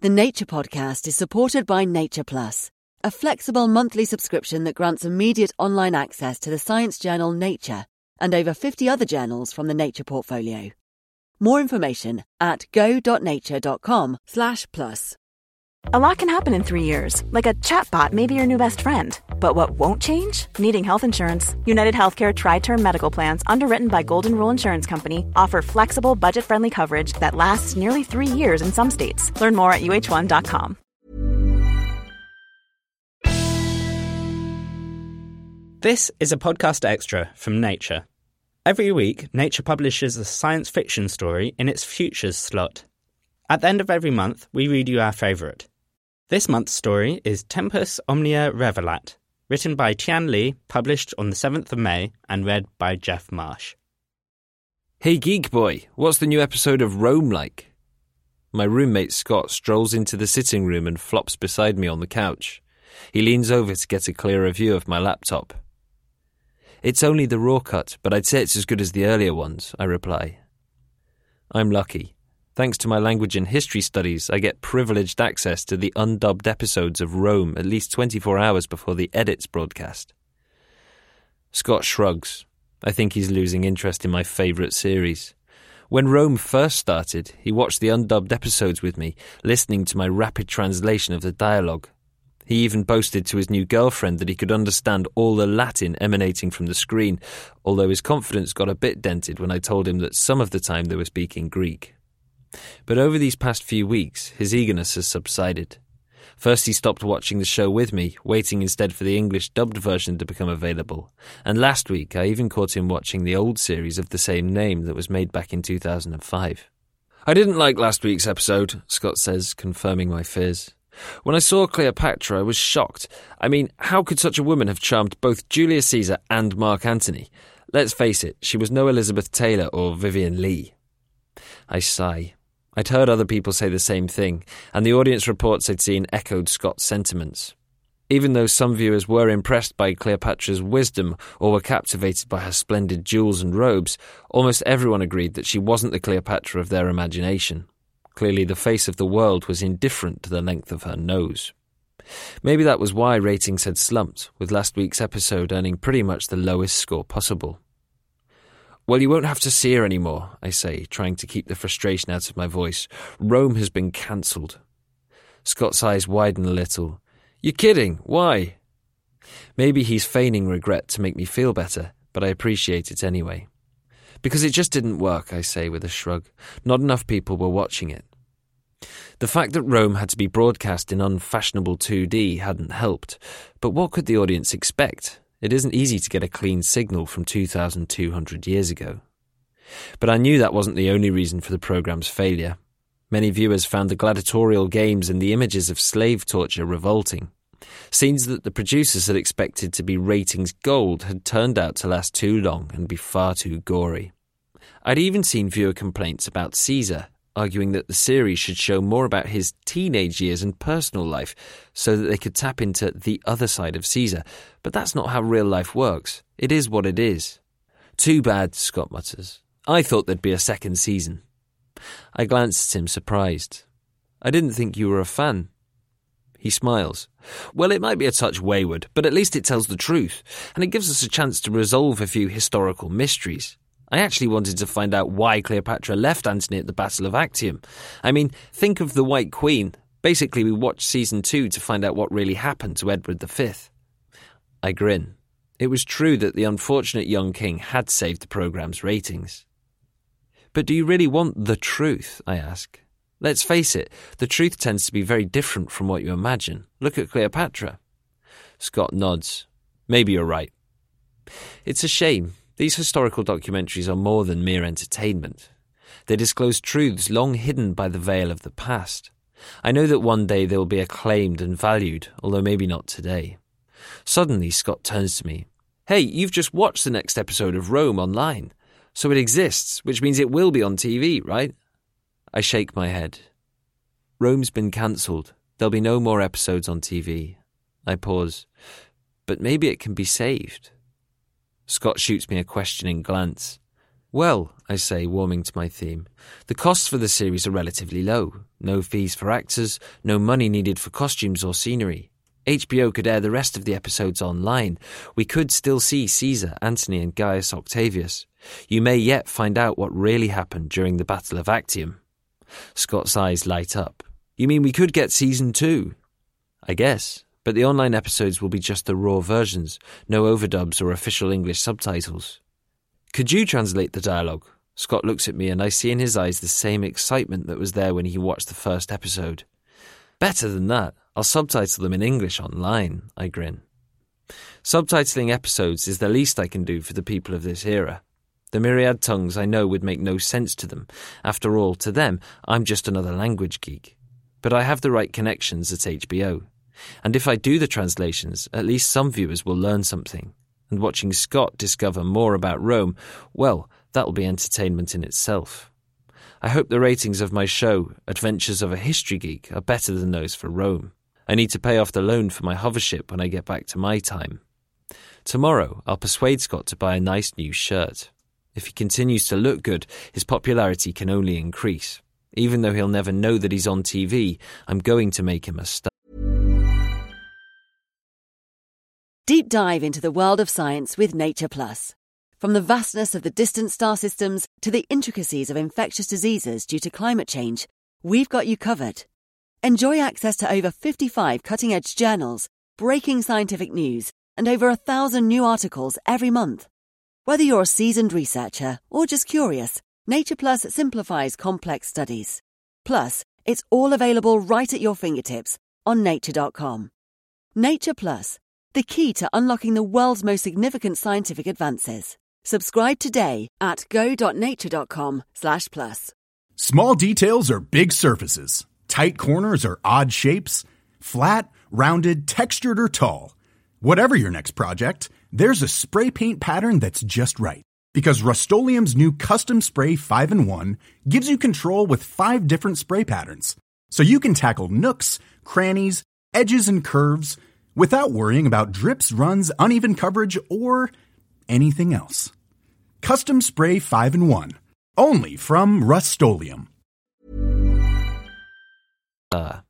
The Nature Podcast is supported by Nature Plus, a flexible monthly subscription that grants immediate online access to the science journal Nature and over 50 other journals from the Nature portfolio. More information at go.nature.com/plus. A lot can happen in 3 years, like a chatbot may be your new best friend. But what won't change? Needing health insurance. United Healthcare Tri-Term Medical Plans, underwritten by Golden Rule Insurance Company, offer flexible, budget-friendly coverage that lasts nearly 3 years in some states. Learn more at uh1.com. This is a podcast extra from Nature. Every week, Nature publishes a science fiction story in its Futures slot. At the end of every month, we read you our favourite. This month's story is Tempus Omnia Revelat, written by Tian Li, published on the 7th of May, and read by Jeff Marsh. Hey Geek Boy, what's the new episode of Rome like? My roommate Scott strolls into the sitting room and flops beside me on the couch. He leans over to get a clearer view of my laptop. It's only the raw cut, but I'd say it's as good as the earlier ones, I reply. I'm lucky. Thanks to my language and history studies, I get privileged access to the undubbed episodes of Rome at least 24 hours before the edits broadcast. Scott shrugs. I think he's losing interest in my favourite series. When Rome first started, he watched the undubbed episodes with me, listening to my rapid translation of the dialogue. He even boasted to his new girlfriend that he could understand all the Latin emanating from the screen, although his confidence got a bit dented when I told him that some of the time they were speaking Greek. But over these past few weeks, his eagerness has subsided. First he stopped watching the show with me, waiting instead for the English dubbed version to become available. And last week I even caught him watching the old series of the same name that was made back in 2005. I didn't like last week's episode, Scott says, confirming my fears. When I saw Cleopatra, I was shocked. I mean, how could such a woman have charmed both Julius Caesar and Mark Antony? Let's face it, she was no Elizabeth Taylor or Vivian Leigh. I sigh. I'd heard other people say the same thing, and the audience reports I'd seen echoed Scott's sentiments. Even though some viewers were impressed by Cleopatra's wisdom or were captivated by her splendid jewels and robes, almost everyone agreed that she wasn't the Cleopatra of their imagination. Clearly the face of the world was indifferent to the length of her nose. Maybe that was why ratings had slumped, with last week's episode earning pretty much the lowest score possible. Well, you won't have to see her anymore, I say, trying to keep the frustration out of my voice. Rome has been cancelled. Scott's eyes widen a little. You're kidding, why? Maybe he's feigning regret to make me feel better, but I appreciate it anyway. Because it just didn't work, I say with a shrug. Not enough people were watching it. The fact that Rome had to be broadcast in unfashionable 2D hadn't helped, but what could the audience expect? It isn't easy to get a clean signal from 2,200 years ago. But I knew that wasn't the only reason for the programme's failure. Many viewers found the gladiatorial games and the images of slave torture revolting. Scenes that the producers had expected to be ratings gold had turned out to last too long and be far too gory. I'd even seen viewer complaints about Caesar, arguing that the series should show more about his teenage years and personal life so that they could tap into the other side of Caesar. But that's not how real life works. It is what it is. Too bad, Scott mutters. I thought there'd be a second season. I glanced at him, surprised. I didn't think you were a fan. He smiles. Well, it might be a touch wayward, but at least it tells the truth, and it gives us a chance to resolve a few historical mysteries. I actually wanted to find out why Cleopatra left Antony at the Battle of Actium. I mean, think of the White Queen. Basically, we watched season 2 to find out what really happened to Edward V. I grin. It was true that the unfortunate young king had saved the programme's ratings. But do you really want the truth, I ask? Let's face it, the truth tends to be very different from what you imagine. Look at Cleopatra. Scott nods. Maybe you're right. It's a shame. These historical documentaries are more than mere entertainment. They disclose truths long hidden by the veil of the past. I know that one day they will be acclaimed and valued, although maybe not today. Suddenly, Scott turns to me. Hey, you've just watched the next episode of Rome online. So it exists, which means it will be on TV, right? I shake my head. Rome's been cancelled. There'll be no more episodes on TV. I pause. But maybe it can be saved. Scott shoots me a questioning glance. Well, I say, warming to my theme, the costs for the series are relatively low. No fees for actors, no money needed for costumes or scenery. HBO could air the rest of the episodes online. We could still see Caesar, Antony and Gaius Octavius. You may yet find out what really happened during the Battle of Actium. Scott's eyes light up. You mean we could get season 2? I guess, but the online episodes will be just the raw versions, no overdubs or official English subtitles. Could you translate the dialogue? Scott looks at me and I see in his eyes the same excitement that was there when he watched the first episode. Better than that, I'll subtitle them in English online, I grin. Subtitling episodes is the least I can do for the people of this era. The myriad tongues I know would make no sense to them. After all, to them, I'm just another language geek. But I have the right connections at HBO. And if I do the translations, at least some viewers will learn something. And watching Scott discover more about Rome, well, that'll be entertainment in itself. I hope the ratings of my show, Adventures of a History Geek, are better than those for Rome. I need to pay off the loan for my hovership when I get back to my time. Tomorrow, I'll persuade Scott to buy a nice new shirt. If he continues to look good, his popularity can only increase. Even though he'll never know that he's on TV, I'm going to make him a star. Deep dive into the world of science with Nature Plus. From the vastness of the distant star systems to the intricacies of infectious diseases due to climate change, we've got you covered. Enjoy access to over 55 cutting-edge journals, breaking scientific news, and over 1,000 new articles every month. Whether you're a seasoned researcher or just curious, Nature Plus simplifies complex studies. Plus, it's all available right at your fingertips on nature.com. Nature Plus, the key to unlocking the world's most significant scientific advances. Subscribe today at go.nature.com/plus. Small details are big surfaces. Tight corners are odd shapes. Flat, rounded, textured, or tall. Whatever your next project, there's a spray paint pattern that's just right. Because Rust-Oleum's new Custom Spray 5-in-1 gives you control with 5 different spray patterns. So you can tackle nooks, crannies, edges, and curves without worrying about drips, runs, uneven coverage, or anything else. Custom Spray 5-in-1. Only from Rust-Oleum.